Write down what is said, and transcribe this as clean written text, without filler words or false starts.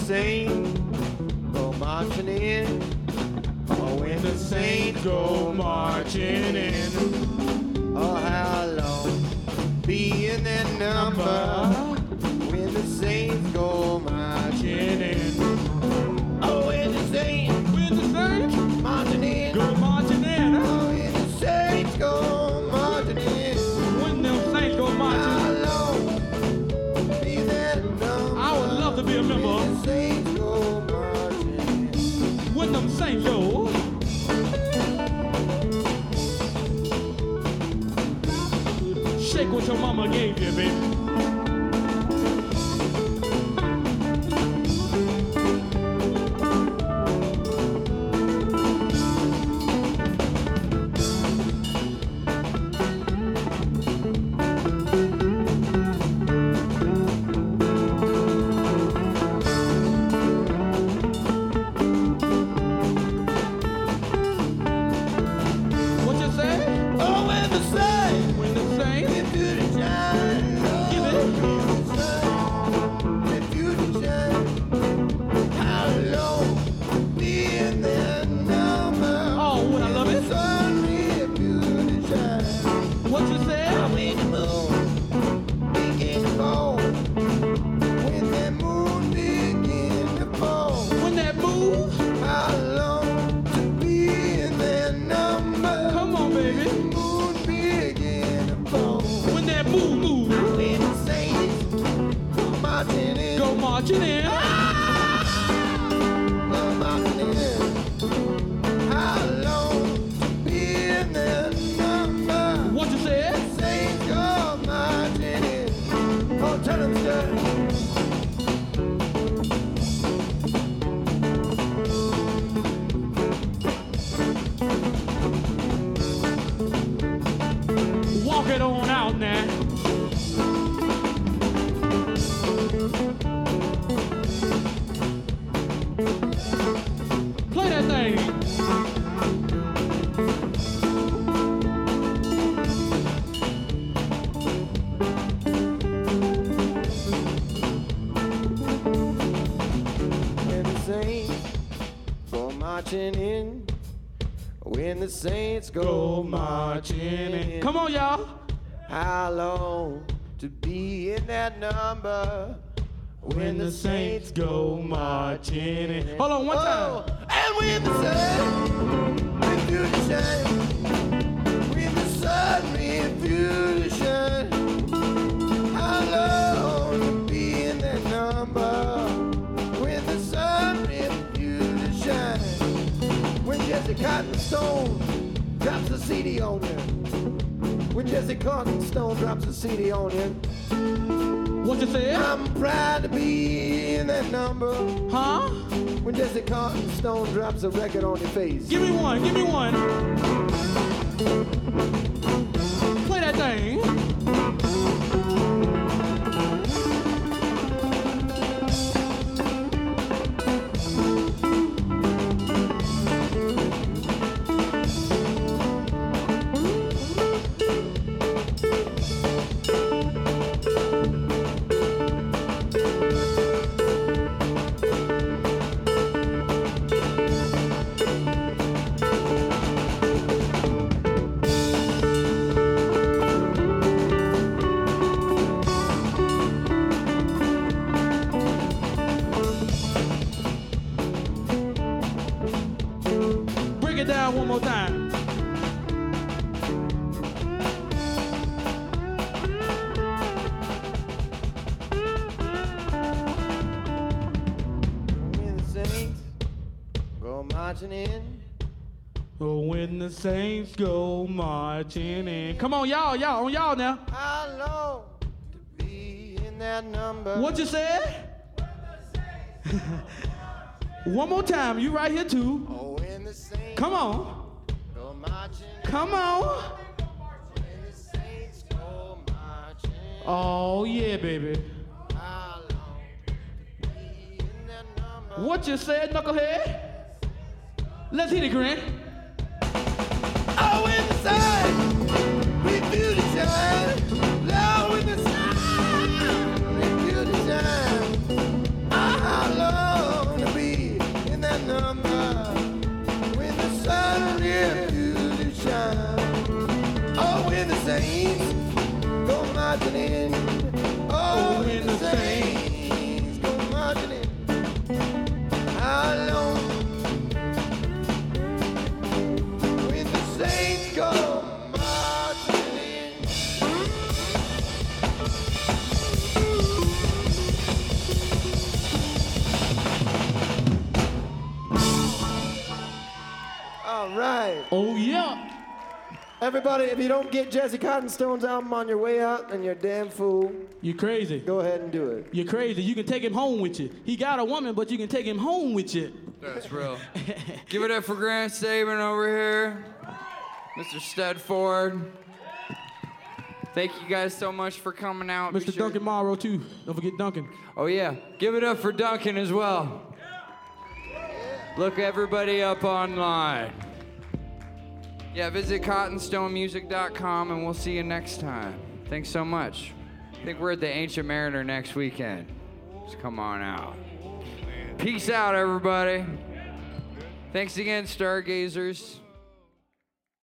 saints go marching in. Oh, when the saints go marching in. Oh, how long be in that number when the saints go marching in. Oh, when the saints marching in. Go marching in. Oh, when the saints go marching in. When them saints go marching in. How long be that number? I would love to be a member. When the saints go marching in. When them saints go. Shake what your mama gave you, baby. What you say? Oh, when the saints When the saints into the shine. give it. Into the shine. How long be in that number? Oh, when I love it. Sun into the shine. What you say? When the moon begin to fall. When that moon begin to fall. When that move. How long to be in that number? Come on, baby. When the moon begin to fall. When that move. When the saints go marching in. Go marching in. Go marching in. How long to be in that number? What you said? Saints go marching in. Oh, tell them, sir. Walk it on out now. Play that thing. When the saints go marching in. When the saints go marching in. Come on, y'all. How long to be in that number? When the saints go marching in. Hold on, one Oh, and when the sun refuse to shine. When the sun refuse to shine. How long to be in that number? When the sun refuse to shine. When Jesse Cotton Stone drops a CD on you. When Jesse Cotton Stone drops a CD on you. What you said? I'm proud to be in that number. Huh? When Jesse Cotton Stone drops a record on your face. Give me one. Give me one. Play that thing. Break it down one more time. When the saints go marching in. Oh, when the saints go marching in. Come on, y'all, on y'all now. How long to be in that number? What you said? One more time. You right here too. Oh, when the saints Come on. go marching in. Come on. When the saints go marching in. Oh yeah, baby. How long to be in that number? What you said, knucklehead? Let's hit it, Grant. Oh, when the sun refuse to shine. Lord, when the sun refuse to shine. Oh, how long right. Oh, yeah. Everybody, if you don't get Jesse Cottonstone's album on your way out, then you're a damn fool. You crazy. Go ahead and do it. You're crazy. You can take him home with you. He got a woman, but you can take him home with you. That's real. Give it up for Grant Saban over here. Mr. Studford. Thank you guys so much for coming out. Mr. Duncan Morrow, too. Don't forget Duncan. Oh, yeah. Give it up for Duncan as well. Look everybody up online. Yeah, visit cottonstonemusic.com, and we'll see you next time. Thanks so much. I think we're at the Ancient Mariner next weekend. Just come on out. Peace out, everybody. Thanks again, Stargazers.